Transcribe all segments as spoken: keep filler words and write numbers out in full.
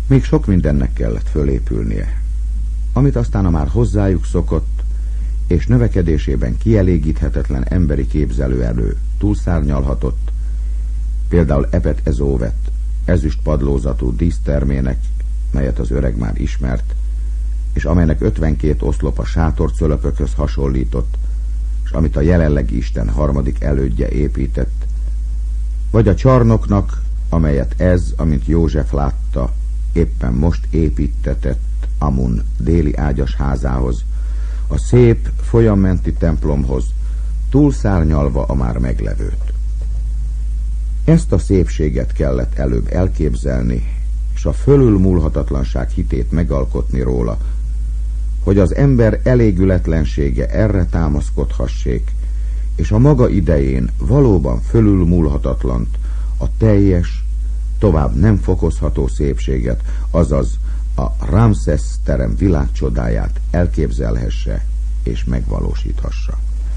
Még sok mindennek kellett fölépülnie, amit aztán a már hozzájuk szokott és növekedésében kielégíthetetlen emberi képzelőerő túlszárnyalhatott, például Epet Ezóvet ezüst padlózatú dísztermének, melyet az öreg már ismert, és amelynek ötvenkét oszlop a sátorcölöpökhöz hasonlított, és amit a jelenlegi Isten harmadik elődje épített, vagy a csarnoknak, amelyet ez, amint József látta, éppen most építetett Amun déli ágyas házához, a szép folyammenti templomhoz, túlszárnyalva a már meglevőt. Ezt a szépséget kellett előbb elképzelni, és a fölülmúlhatatlanság hitét megalkotni róla, hogy az ember elégületlensége erre támaszkodhassék, és a maga idején valóban fölülmúlhatatlant, a teljes, tovább nem fokozható szépséget, azaz a Ramszesz terem világcsodáját elképzelhesse és megvalósíthassa.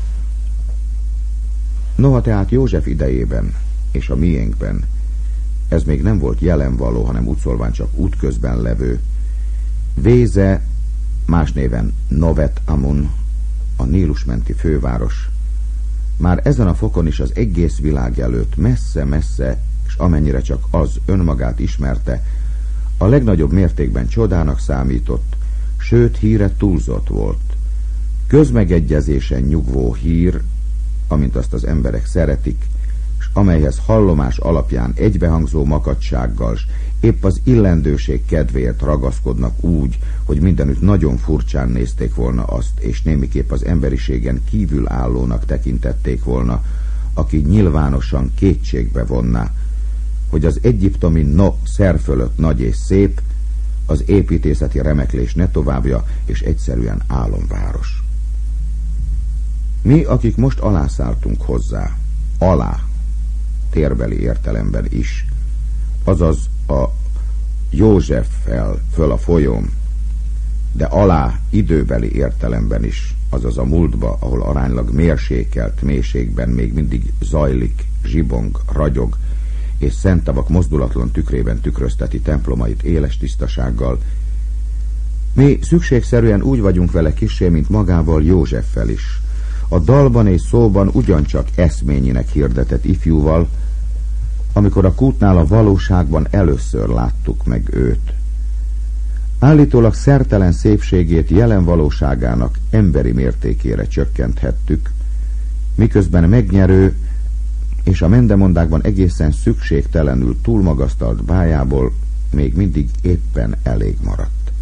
Noha tehát József idejében és a miénkben ez még nem volt jelenvaló, hanem úgyszólván csak útközben levő, Véze, más néven Novet Amun, a Nílus menti főváros, már ezen a fokon is az egész világ előtt messze-messze, és amennyire csak az önmagát ismerte, a legnagyobb mértékben csodának számított, sőt híre túlzott volt. Közmegegyezésen nyugvó hír, amint azt az emberek szeretik, és amelyhez hallomás alapján egybehangzó makacsággal, s épp az illendőség kedvéért ragaszkodnak úgy, hogy mindenütt nagyon furcsán nézték volna azt, és némiképp az emberiségen kívülállónak tekintették volna, aki nyilvánosan kétségbe vonná, hogy az egyiptomi No szer fölött nagy és szép, az építészeti remeklés ne továbbja, és egyszerűen álomváros. Mi, akik most alászálltunk hozzá, alá, térbeli értelemben is, azaz a Józseffel föl a folyón, de alá időbeli értelemben is, azaz a múltba, ahol aránylag mérsékelt mélységben még mindig zajlik, zsibong, ragyog, és szent tavak mozdulatlan tükrében tükrözteti templomait éles tisztasággal. Mi szükségszerűen úgy vagyunk vele kissé, mint magával Józseffel is, a dalban és szóban ugyancsak eszményinek hirdetett ifjúval, amikor a kútnál a valóságban először láttuk meg őt. Állítólag szertelen szépségét jelen valóságának emberi mértékére csökkenthettük, miközben megnyerő és a mendemondákban egészen szükségtelenül túlmagasztalt bájából még mindig éppen elég maradt.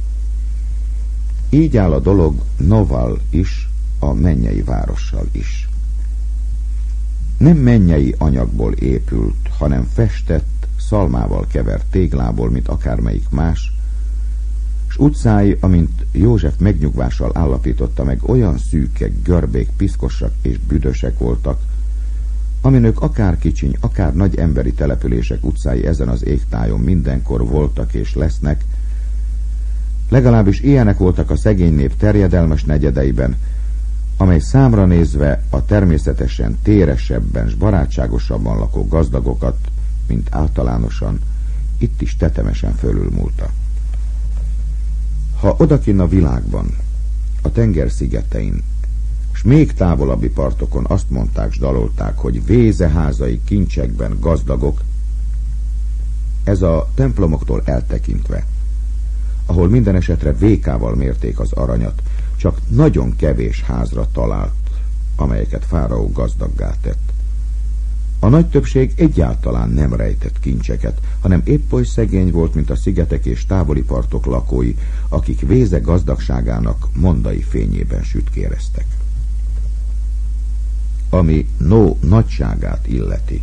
Így áll a dolog Noval is, a mennyei várossal is. Nem mennyei anyagból épült, hanem festett, szalmával kevert téglából, mint akármelyik más, s utcái, amint József megnyugvással állapította meg, olyan szűkek, görbék, piszkosak és büdösek voltak, aminek akár kicsiny, akár nagy emberi települések utcái ezen az égtájon mindenkor voltak és lesznek, legalábbis ilyenek voltak a szegény nép terjedelmes negyedeiben, amely számra nézve a természetesen téresebben s barátságosabban lakó gazdagokat, mint általánosan, itt is tetemesen fölülmúlta. Ha odakinn a világban, a tenger szigetein, s még távolabbi partokon azt mondták s dalolták, hogy vézeházai kincsekben gazdagok, ez a templomoktól eltekintve, ahol minden esetre vékával mérték az aranyat, csak nagyon kevés házra talált, amelyeket fáraó gazdaggá tett. A nagy többség egyáltalán nem rejtett kincseket, hanem épp oly szegény volt, mint a szigetek és távoli partok lakói, akik véze gazdagságának mondai fényében sütkéreztek. Ami No nagyságát illeti.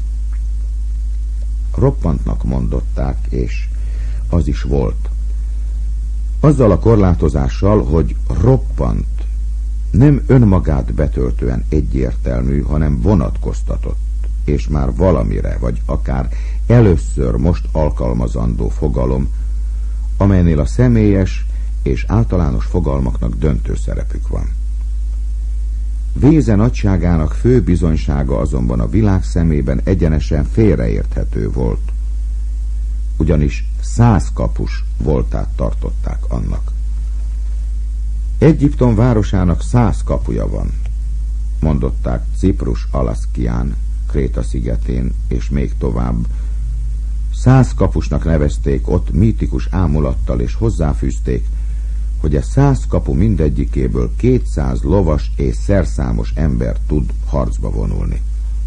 Roppantnak mondották, és az is volt. Azzal a korlátozással, hogy roppant nem önmagát betöltően egyértelmű, hanem vonatkoztatott, és már valamire, vagy akár először most alkalmazandó fogalom, amelynél a személyes és általános fogalmaknak döntő szerepük van. Véze nagyságának fő bizonysága azonban a világ szemében egyenesen félreérthető volt. ugyanis száz kapus voltát tartották annak. Egyiptom városának száz kapuja van, mondották Ciprus Alaszkián, Kréta szigetén, és még tovább. Száz kapusnak nevezték ott mítikus ámulattal, és hozzáfűzték, hogy a száz kapu mindegyikéből kétszáz lovas és szerszámos ember tud harcba vonulni.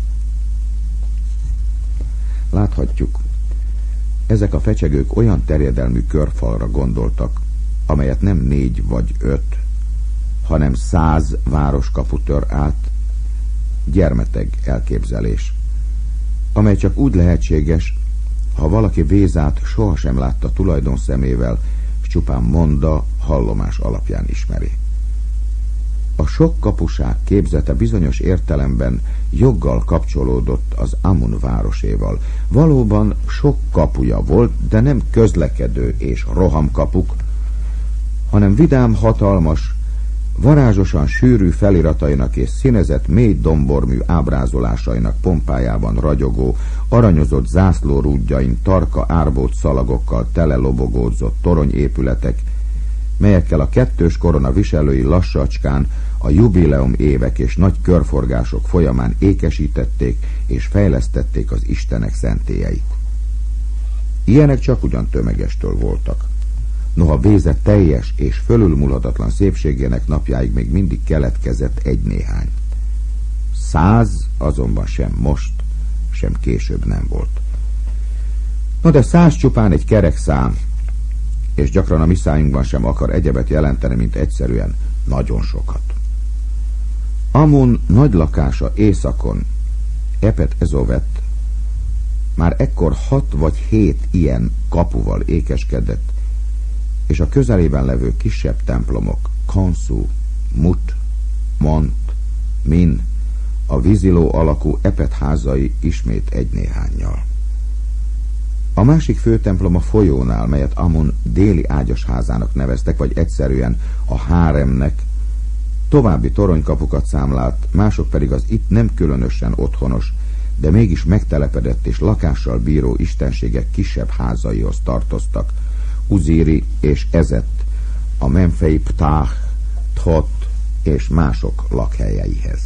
Láthatjuk, ezek a fecsegők olyan terjedelmű körfalra gondoltak, amelyet nem négy vagy öt, hanem száz városkapu tör át. Gyermeteg elképzelés, amely csak úgy lehetséges, ha valaki Vézát sohasem látta tulajdon szemével, s csupán monda, hallomás alapján ismeri. A sok kapuság képzete bizonyos értelemben joggal kapcsolódott az Amun városéval. Valóban sok kapuja volt, de nem közlekedő és rohamkapuk, hanem vidám, hatalmas, varázsosan sűrű feliratainak és színezett mély dombormű ábrázolásainak pompájában ragyogó, aranyozott zászlórúdjain tarka árbót szalagokkal tele lobogódzott toronyépületek, melyekkel a kettős korona viselői lassacskán a jubileum évek és nagy körforgások folyamán ékesítették és fejlesztették az istenek szentélyeit. Ilyenek csak ugyan tömegestől voltak. Noha Véze teljes és fölülmúlhatatlan szépségének napjáig még mindig keletkezett egy-néhány. Száz azonban sem most, sem később nem volt. No de száz csupán egy kerek szám, és gyakran a mi szájunkban sem akar egyebet jelenteni, mint egyszerűen nagyon sokat. Amun nagy lakása északon, Epet Ezovet, már ekkor hat vagy hét ilyen kapuval ékeskedett, és a közelében levő kisebb templomok, Kansu, Mut, Mont, Min, a víziló alakú Epet házai ismét egy-néhánnyal. A másik főtemplom a folyónál, melyet Amun déli ágyasházának neveztek, vagy egyszerűen a háremnek, további toronykapukat számlált, mások pedig az itt nem különösen otthonos, de mégis megtelepedett és lakással bíró istenségek kisebb házaihoz tartoztak, Uziri és Ezet, a Memfei Ptah, Thot és mások lakhelyeihez.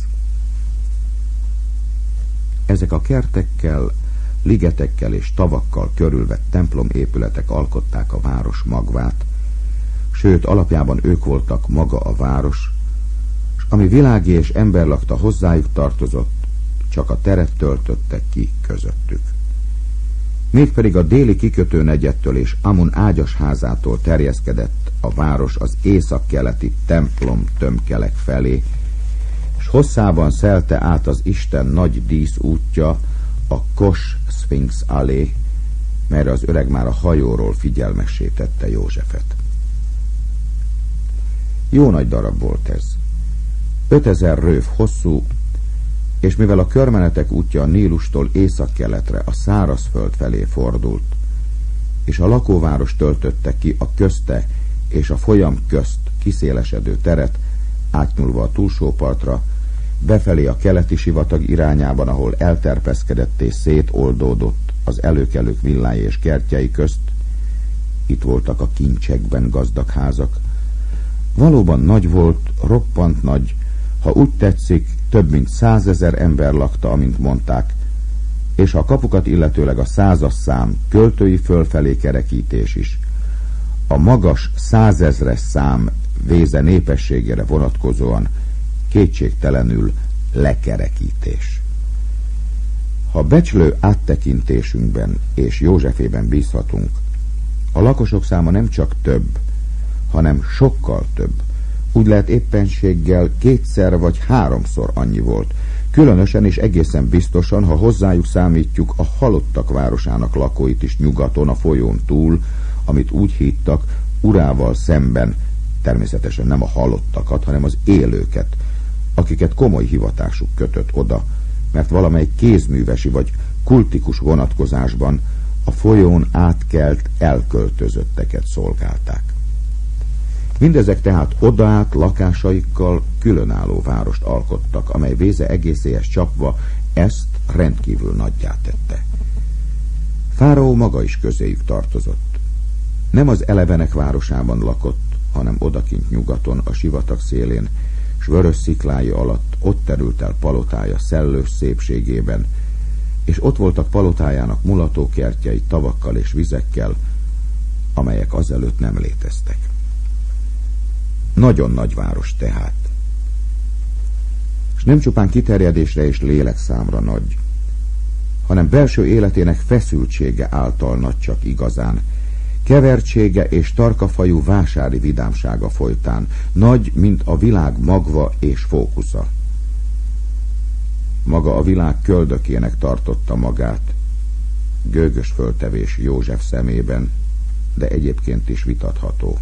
Ezek a kertekkel, ligetekkel és tavakkal körülvett templomépületek alkották a város magvát, sőt, alapjában ők voltak maga a város, s ami világi és emberlakta hozzájuk tartozott, csak a teret töltöttek ki közöttük. Mégpedig a déli kikötőnegyettől és Amun ágyasházától terjeszkedett a város az északkeleti templom tömkelek felé, s hosszában szelte át az Isten nagy díszútja, a Kos Sphinx allé, melyre az öreg már a hajóról figyelmessé tette Józsefet. Jó nagy darab volt ez. Ötezer röv hosszú, és mivel a körmenetek útja a Nílustól északkeletre a szárazföld felé fordult, és a lakóváros töltötte ki a közte és a folyam közt kiszélesedő teret, átnyúlva a túlsó partra, befelé a keleti sivatag irányában, ahol elterpeszkedett és szétoldódott az előkelők villái és kertjei közt, itt voltak a kincsekben gazdag házak. Valóban nagy volt, roppant nagy, ha úgy tetszik, több mint százezer ember lakta, amint mondták, és a kapukat illetőleg a százas szám, költői fölfelé kerekítés is, a magas százezres szám Véze népességére vonatkozóan kétségtelenül lekerekítés. Ha becslő áttekintésünkben és Józsefében bízhatunk, a lakosok száma nem csak több, hanem sokkal több. Úgy lehet éppenséggel kétszer vagy háromszor annyi volt. Különösen és egészen biztosan, ha hozzájuk számítjuk a halottak városának lakóit is nyugaton, a folyón túl, amit úgy hívtak, urával szemben, természetesen nem a halottakat, hanem az élőket, akiket komoly hivatásuk kötött oda, mert valamely kézművesi vagy kultikus vonatkozásban a folyón átkelt elköltözötteket szolgálták. Mindezek tehát odaállt lakásaikkal különálló várost alkottak, amely Véze egészéhez csapva ezt rendkívül nagyjá tette. Fáraó maga is közéjük tartozott. Nem az elevenek városában lakott, hanem odakint nyugaton, a sivatag szélén, s vörös sziklái alatt ott terült el palotája szellős szépségében, és ott voltak palotájának mulatókertjei tavakkal és vizekkel, amelyek azelőtt nem léteztek. Nagyon nagy város tehát. És nem csupán kiterjedésre és lélekszámra nagy, hanem belső életének feszültsége által nagy csak igazán, kevertsége és tarkafajú vásári vidámsága folytán, nagy, mint a világ magva és fókusza. Maga a világ köldökének tartotta magát, gőgös föltevés József szemében, de egyébként is vitatható.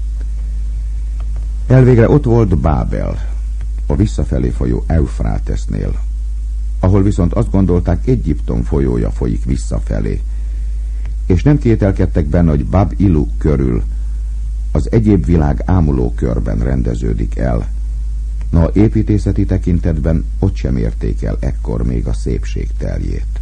Elvégre ott volt Bábel, a visszafelé folyó Eufrátesznél, ahol viszont azt gondolták, Egyiptom folyója folyik visszafelé, és nem kételkedtek benne, hogy Bab-ilu körül az egyéb világ ámuló körben rendeződik el. Na, építészeti tekintetben ott sem érték el ekkor még a szépség teljét.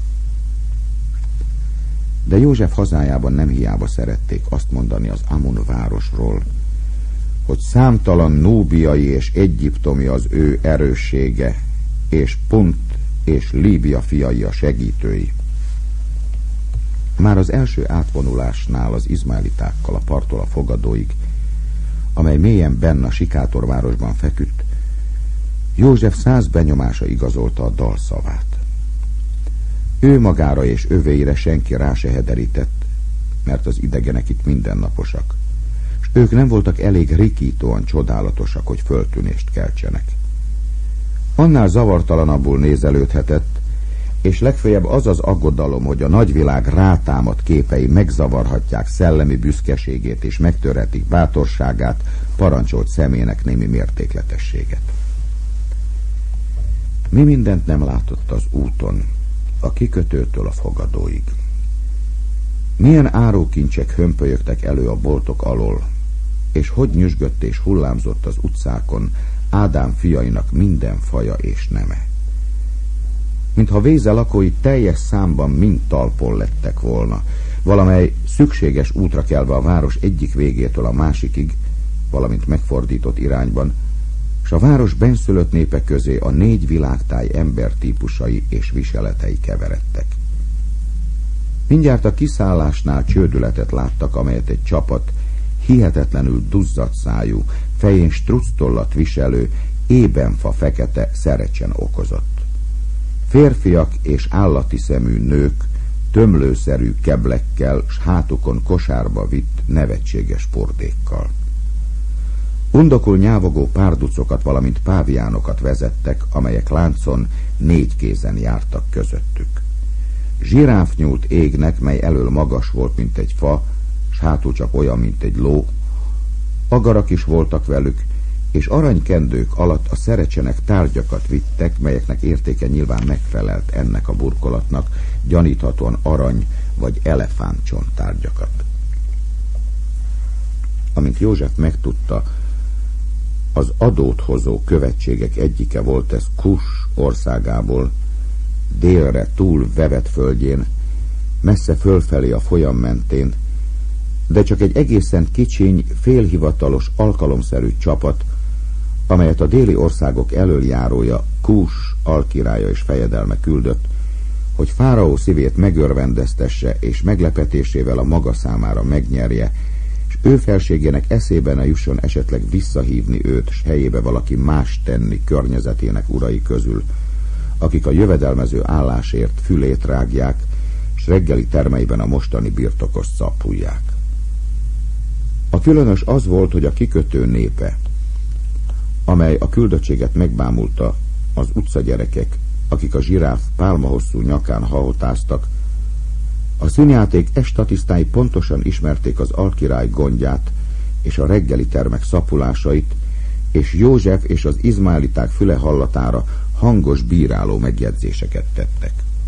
De József hazájában nem hiába szerették azt mondani az Amun városról, hogy számtalan núbiai és egyiptomi az ő erőssége, és Punt és Líbia fiai a segítői. Már az első átvonulásnál az izmaelitákkal a parttól a fogadóig, amely mélyen benn a sikátorvárosban feküdt, József száz benyomása igazolta a dal szavát. Ő magára és övéire senki rá se hederített, mert az idegenek itt mindennaposak, s ők nem voltak elég rikítóan csodálatosak, hogy föltűnést keltsenek. Annál zavartalanabbul nézelődhetett, és legfeljebb az az aggodalom, hogy a nagyvilág rátámadt képei megzavarhatják szellemi büszkeségét és megtörhetik bátorságát, parancsolt személynek némi mértékletességet. Mi mindent nem látott az úton, a kikötőtől a fogadóig. Milyen árókincsek hömpölyögtek elő a boltok alól, és hogy nyüzsgött és hullámzott az utcákon Ádám fiainak minden faja és neme. Mintha Véze lakói teljes számban mind talpon lettek volna, valamely szükséges útra kelve a város egyik végétől a másikig, valamint megfordított irányban, s a város benszülött népek közé a négy világtáj embertípusai és viseletei keveredtek. Mindjárt a kiszállásnál csődületet láttak, amelyet egy csapat hihetetlenül duzzadt szájú, fején structollat viselő, ébenfa fekete szerecsen okozott. Férfiak és állati szemű nők tömlőszerű keblekkel s hátukon kosárba vitt nevetséges pordékkal. Undokul nyávogó párducokat, valamint páviánokat vezettek, amelyek láncon négy kézen jártak közöttük. Zsiráf nyúlt égnek, mely elől magas volt, mint egy fa, s hátul csak olyan, mint egy ló. Agarak is voltak velük, és aranykendők alatt a szerecsenek tárgyakat vittek, melyeknek értéke nyilván megfelelt ennek a burkolatnak, gyaníthatóan arany vagy elefántcsont tárgyakat. Amint József megtudta, az adót hozó követségek egyike volt ez Kus országából, délre túl Vevet földjén, messze fölfelé a folyam mentén, de csak egy egészen kicsiny, félhivatalos, alkalomszerű csapat, amelyet a déli országok elöljárója, Kus alkirálya és fejedelme küldött, hogy Fáraó szívét megörvendeztesse és meglepetésével a maga számára megnyerje, és ő felségének eszébe ne jusson esetleg visszahívni őt, s helyébe valaki más tenni környezetének urai közül, akik a jövedelmező állásért fülét rágják, s reggeli termeiben a mostani birtokos szapulják. A különös az volt, hogy a kikötő népe, amely a küldöttséget megbámulta, az utcagyerekek, akik a zsiráf pálmahosszú nyakán hahotáztak, a színjáték estatisztái pontosan ismerték az alkirály gondját és a reggeli termek szapulásait, és József és az izmaeliták füle hallatára hangos bíráló megjegyzéseket tettek.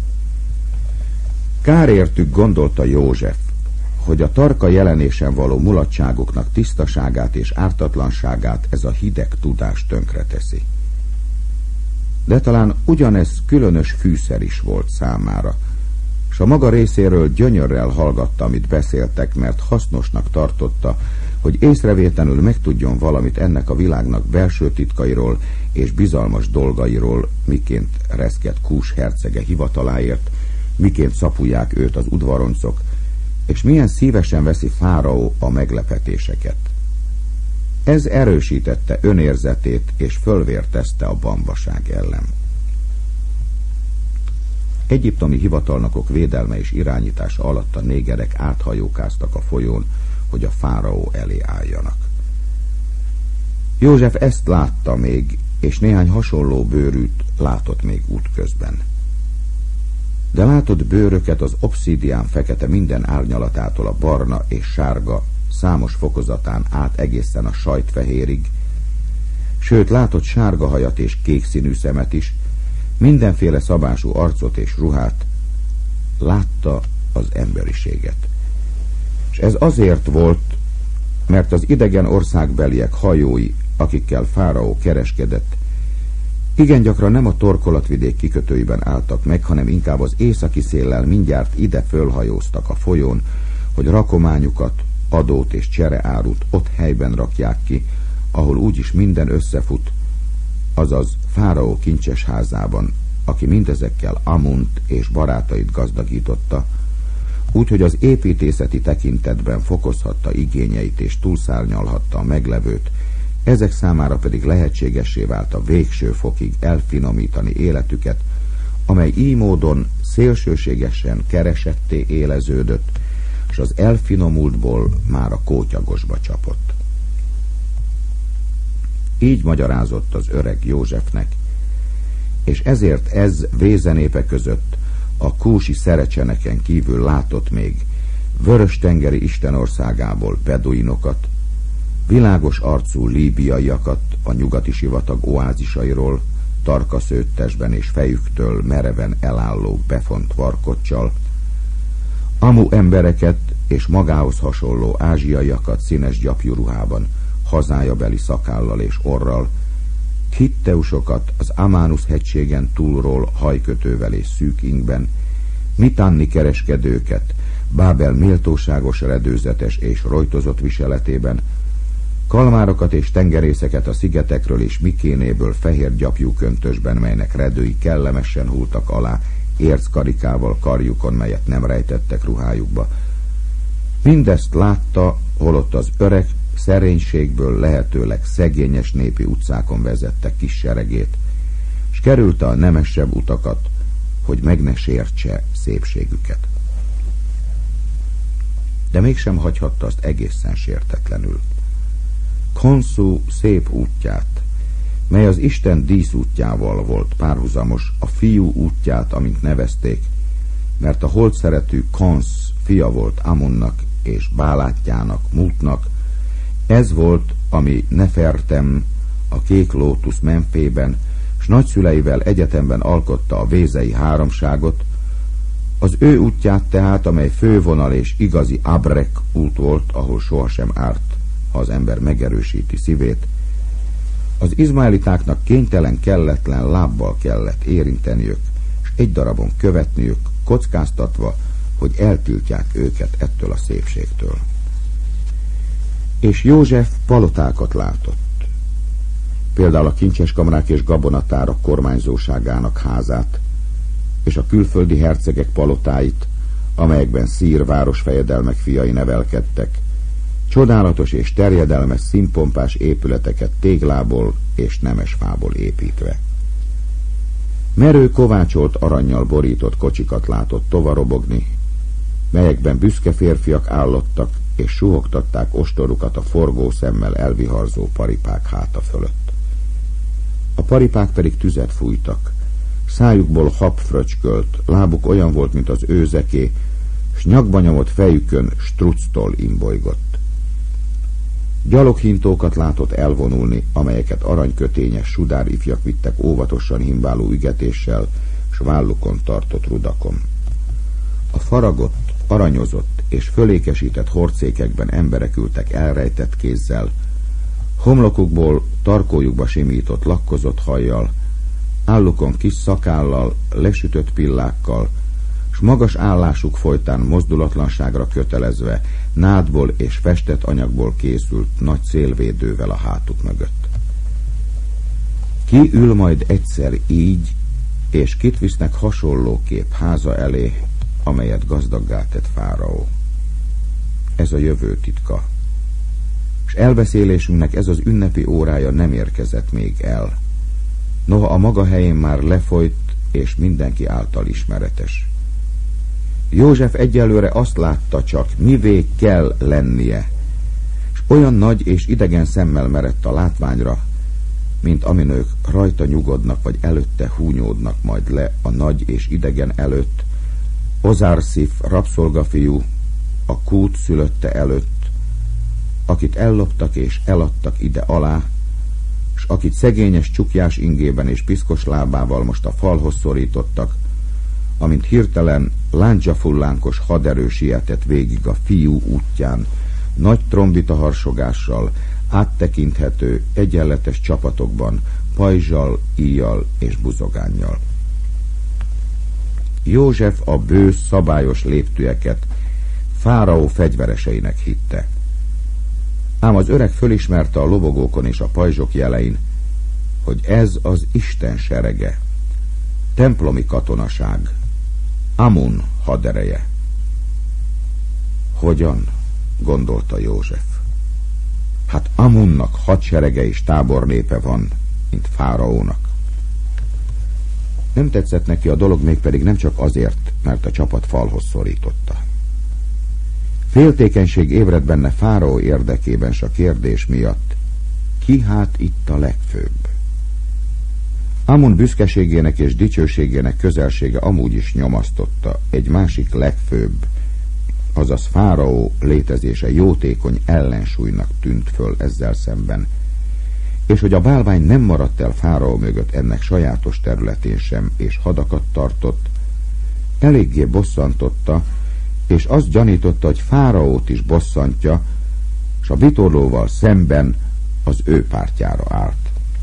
Kár értük, gondolta József, hogy a tarka jelenésen való mulatságoknak tisztaságát és ártatlanságát ez a hideg tudás tönkreteszi. De talán ugyanez különös fűszer is volt számára, s a maga részéről gyönyörrel hallgatta, amit beszéltek, mert hasznosnak tartotta, hogy észrevétlenül megtudjon valamit ennek a világnak belső titkairól és bizalmas dolgairól, miként reszket Kús hercege hivataláért, miként szapulják őt az udvaroncok, és milyen szívesen veszi fáraó a meglepetéseket. Ez erősítette önérzetét és fölvértezte a bambaság ellen. Egyiptomi hivatalnokok védelme és irányítása alatt a négerek áthajókáztak a folyón, hogy a fáraó elé álljanak. József ezt látta még, és néhány hasonló bőrűt látott még útközben. De látott bőröket az obszidián fekete minden árnyalatától a barna és sárga számos fokozatán át egészen a sajtfehérig, sőt látott sárga hajat és kék színű szemet is, mindenféle szabású arcot és ruhát, látta az emberiséget. És ez azért volt, mert az idegen országbeliek hajói, akikkel fáraó kereskedett, igen gyakran nem a torkolatvidék kikötőiben álltak meg, hanem inkább az északi széllel mindjárt ide fölhajóztak a folyón, hogy rakományukat, adót és csereárut ott helyben rakják ki, ahol úgyis minden összefut, azaz fáraó kincses házában, aki mindezekkel Amunt és barátait gazdagította, úgyhogy az építészeti tekintetben fokozhatta igényeit és túlszárnyalhatta a meglevőt, ezek számára pedig lehetségessé vált a végső fokig elfinomítani életüket, amely így módon szélsőségesen keresetté éleződött, és az elfinomultból már a kótyagosba csapott. Így magyarázott az öreg Józsefnek, és ezért ez vézenépe között a kúsi szerecseneken kívül látott még vörös-tengeri istenországából beduinokat, világos arcú líbiaiakat a nyugati sivatag oázisairól, tarka szőttesben és fejüktől mereven elálló befont varkoccsal, amu embereket és magához hasonló ázsiaiakat színes gyapjú ruhában, hazájabeli szakállal és orral, hitteusokat az Amánusz hegységen túlról hajkötővel és szűk ingben, mitanni kereskedőket Bábel méltóságos redőzetes és rojtozott viseletében, kalmárokat és tengerészeket a szigetekről és Mikénéből fehér gyapjú köntösben, melynek redői kellemesen hultak alá érckarikával karjukon, melyet nem rejtettek ruhájukba. Mindezt látta, holott az öreg szerénységből lehetőleg szegényes népi utcákon vezette kis seregét, s kerülte a nemesebb utakat, hogy meg ne sértse szépségüket. De mégsem hagyhatta azt egészen sértetlenül. Khonsu szép útját, mely az Isten díszútjával volt párhuzamos, a fiú útját, amint nevezték, mert a holdszeretű Khons fia volt Amunnak és Bálátjának, Mútnak, ez volt, ami Nefertem, a kék lótusz Memfében, s nagyszüleivel egyetemben alkotta a vézei háromságot, az ő útját tehát, amely fővonal és igazi Abrek út volt, ahol sohasem árt, ha az ember megerősíti szívét, az izmaelitáknak kénytelen, kelletlen lábbal kellett érinteniük, és egy darabon követniük, kockáztatva, hogy eltiltják őket ettől a szépségtől. És József palotákat látott. Például a kincseskamrák és gabonatárak kormányzóságának házát, és a külföldi hercegek palotáit, amelyekben szír városfejedelmek fiai nevelkedtek, csodálatos és terjedelmes színpompás épületeket téglából és nemesfából építve. Merő kovácsolt arannyal borított kocsikat látott tovarobogni, melyekben büszke férfiak állottak, és suhogtatták ostorukat a forgó szemmel elviharzó paripák háta fölött. A paripák pedig tüzet fújtak, szájukból hab fröcskölt, lábuk olyan volt, mint az őzeké, s nyakba nyomott fejükön structól imbolygott. Gyaloghintókat látott elvonulni, amelyeket aranykötényes sudár ifjak vittek óvatosan himbáló ügetéssel, s vállukon tartott rudakon. A faragott, aranyozott és fölékesített hordszékekben emberek ültek elrejtett kézzel, homlokukból tarkójukba simított lakkozott hajjal, állukon kis szakállal, lesütött pillákkal, s magas állásuk folytán mozdulatlanságra kötelezve nádból és festett anyagból készült nagy szélvédővel a hátuk mögött. Ki ül majd egyszer így, és kit visznek hasonlóképp háza elé, amelyet gazdaggá tett fáraó? Ez a jövő titka, s elbeszélésünknek ez az ünnepi órája nem érkezett még el. Noha a maga helyén már lefolyt, és mindenki által ismeretes. József egyelőre azt látta csak, mivé kell lennie, s olyan nagy és idegen szemmel merett a látványra, mint amin ők rajta nyugodnak, vagy előtte húnyódnak majd le a nagy és idegen előtt, Ozárszif rabszolgafiú, a Kút szülötte előtt, akit elloptak és eladtak ide alá, s akit szegényes csukjás ingében és piszkos lábával most a falhoz szorítottak, amint hirtelen lándzsafullánkos haderő sietett végig a fiú útján, nagy trombita harsogással, áttekinthető, egyenletes csapatokban, pajzsal, íjjal és buzogánnyal. József a bő, szabályos léptőeket fáraó fegyvereseinek hitte. Ám az öreg fölismerte a lobogókon és a pajzsok jelein, hogy ez az Isten serege, templomi katonaság, Amun hadereje. Hogyan? Gondolta József. Hát Amunnak hadserege és tábornépe van, mint fáraónak. Nem tetszett neki a dolog, mégpedig nem csak azért, mert a csapat falhoz szorította. Féltékenység ébredt benne fáraó érdekében, s a kérdés miatt: ki hát itt a legfőbb? Amun büszkeségének és dicsőségének közelsége amúgy is nyomasztotta, egy másik legfőbb, azaz fáraó létezése jótékony ellensúlynak tűnt föl ezzel szemben, és hogy a bálvány nem maradt el fáraó mögött ennek sajátos területén sem, és hadakat tartott, eléggé bosszantotta, és azt gyanította, hogy fáraót is bosszantja, s a vitorlóval szemben az ő pártjára állt.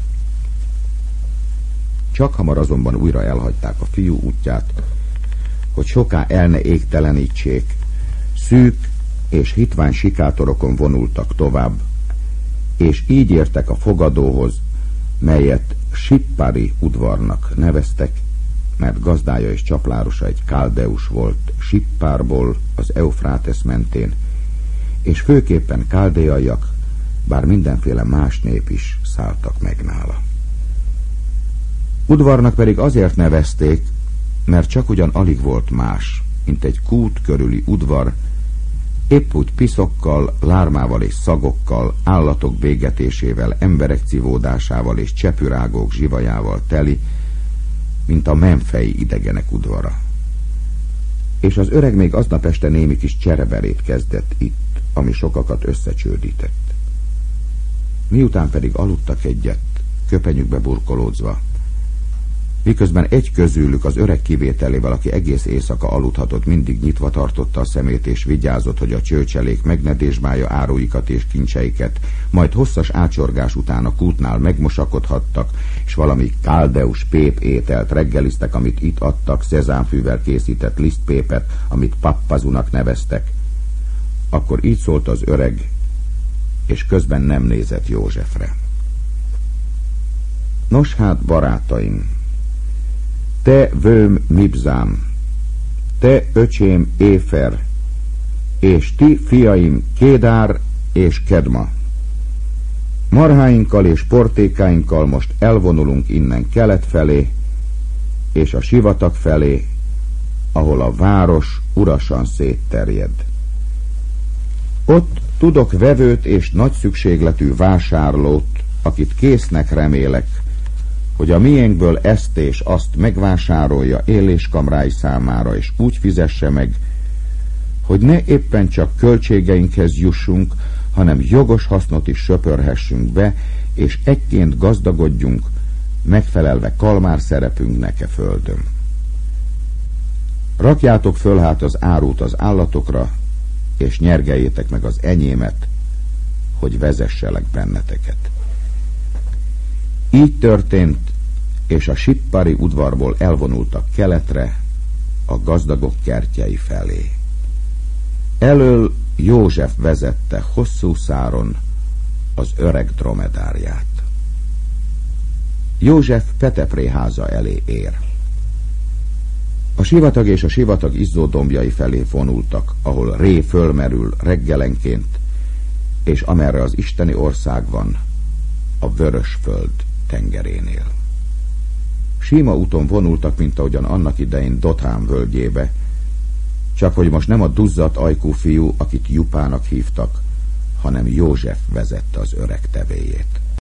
Csak hamar azonban újra elhagyták a fiú útját, hogy soká el ne égtelenítsék, szűk és hitvány sikátorokon vonultak tovább, és így értek a fogadóhoz, melyet Sippari udvarnak neveztek, mert gazdája és csaplárosa egy káldeus volt Sippárból, az Eufrátesz mentén, és főképpen káldeaiak, bár mindenféle más nép is szálltak meg nála. Udvarnak pedig azért nevezték, mert csak ugyan alig volt más, mint egy kút körüli udvar, épp úgy piszokkal, lármával és szagokkal, állatok bégetésével, emberek civódásával és csepürágók zsivajával teli, mint a menfei idegenek udvara. És az öreg még aznap este némi kis csereberét kezdett itt, ami sokakat összecsődített. Miután pedig aludtak egyet, köpenyükbe burkolódzva, miközben egy közülük, az öreg kivételével, aki egész éjszaka aludhatott, mindig nyitva tartotta a szemét és vigyázott, hogy a csőcselék meg ne dézsmálja áruikat és kincseiket, majd hosszas ácsorgás után a kútnál megmosakodhattak, és valami káldeus pép ételt reggeliztek, amit itt adtak, szezámfűvel készített lisztpépet, amit pappazunak neveztek. Akkor így szólt az öreg, és közben nem nézett Józsefre. Nos hát, barátaim, te vőm Mibzám, te öcsém Éfer, és ti fiaim Kédár és Kedma. Marháinkkal és portékáinkkal most elvonulunk innen kelet felé, és a sivatag felé, ahol a város urasan szétterjed. Ott tudok vevőt és nagy szükségletű vásárlót, akit késznek remélek, hogy a miénkből ezt és azt megvásárolja éléskamrái számára, és úgy fizesse meg, hogy ne éppen csak költségeinkhez jussunk, hanem jogos hasznot is söpörhessünk be, és egyként gazdagodjunk, megfelelve kalmár szerepünknek e földön. Rakjátok föl hát az árut az állatokra, és nyergeljétek meg az enyémet, hogy vezesselek benneteket. Így történt, és a Sippari udvarból elvonultak keletre, a gazdagok kertjei felé. Elől József vezette hosszú száron az öreg dromedárját. József Petepré háza elé ér. A sivatag és a sivatag izzódombjai felé vonultak, ahol Ré fölmerül reggelenként, és amerre az isteni ország van, a vörös föld tengerénél. Síma úton vonultak, mint ahogyan annak idején Dothán völgyébe, csak hogy most nem a duzzadt ajkú fiú, akit Jupának hívtak, hanem József vezette az öreg tevéjét.